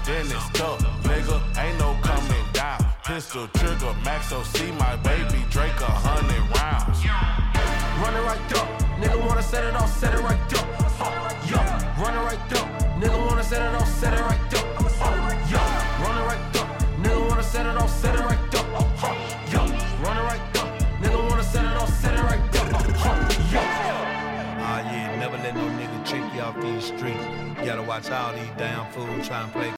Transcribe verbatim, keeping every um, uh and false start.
then it's stuck. Nigga, ain't no coming down. Pistol trigger, Max O C, my baby Drake, a hundred rounds. Run it right up, nigga wanna set it off, set it right up. Yeah, run it right up, nigga wanna set it off, set it right up. Yeah, run it right up, nigga wanna set it off, set it right up. Yeah, run it right up, nigga wanna set it off, set it right up. Yeah. Ah yeah, never let no nigga trick you off these streets. You gotta watch all these damn fools try and play